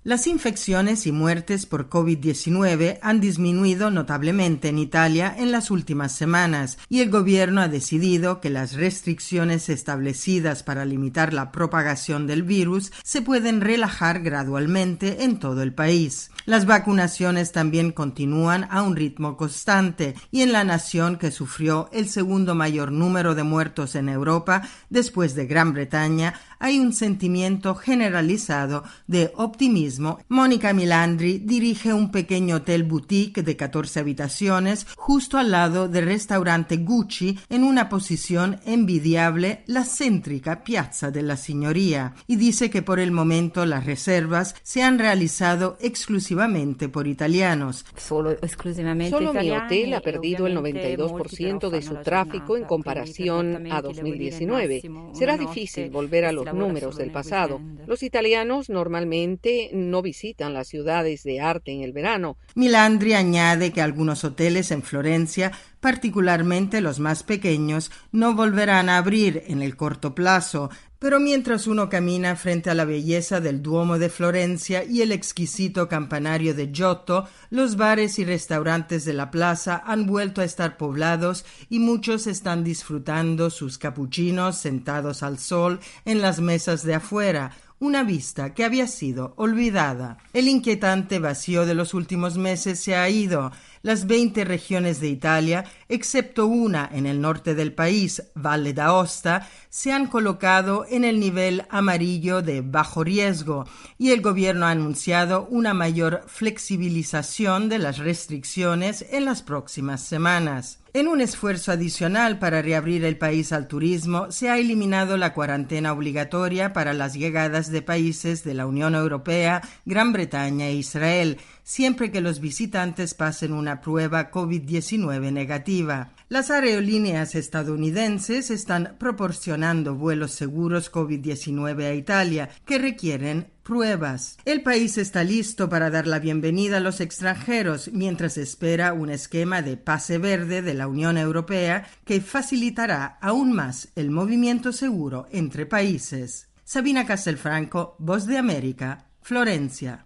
Las infecciones y muertes por COVID-19 han disminuido notablemente en Italia en las últimas semanas y el gobierno ha decidido que las restricciones establecidas para limitar la propagación del virus se pueden relajar gradualmente en todo el país. Las vacunaciones también continúan a un ritmo constante y en la nación que sufrió el segundo mayor número de muertos en Europa después de Gran Bretaña hay un sentimiento generalizado de optimismo. Mónica Milandri dirige un pequeño hotel boutique de 14 habitaciones justo al lado del restaurante Gucci en una posición envidiable, la céntrica Piazza della Signoria, y dice que por el momento las reservas se han realizado exclusivamente por italianos. Solo mi hotel ha perdido el 92% de su tráfico en comparación a 2019. Será difícil volver a los números del pasado. Los italianos normalmente no visitan las ciudades de arte en el verano. Milandri añade que algunos hoteles en Florencia, particularmente los más pequeños, no volverán a abrir en el corto plazo. Pero mientras uno camina frente a la belleza del Duomo de Florencia y el exquisito campanario de Giotto, los bares y restaurantes de la plaza han vuelto a estar poblados y muchos están disfrutando sus capuchinos sentados al sol en las mesas de afuera, una vista que había sido olvidada. El inquietante vacío de los últimos meses se ha ido. Las 20 regiones de Italia, excepto una en el norte del país, Valle d'Aosta, se han colocado en el nivel amarillo de bajo riesgo y el gobierno ha anunciado una mayor flexibilización de las restricciones en las próximas semanas. En un esfuerzo adicional para reabrir el país al turismo, se ha eliminado la cuarentena obligatoria para las llegadas de países de la Unión Europea, Gran Bretaña e Israel, siempre que los visitantes pasen una prueba COVID-19 negativa. Las aerolíneas estadounidenses están proporcionando vuelos seguros COVID-19 a Italia, que requieren pruebas. El país está listo para dar la bienvenida a los extranjeros mientras espera un esquema de pase verde de la Unión Europea que facilitará aún más el movimiento seguro entre países. Sabina Castelfranco, Voz de América, Florencia.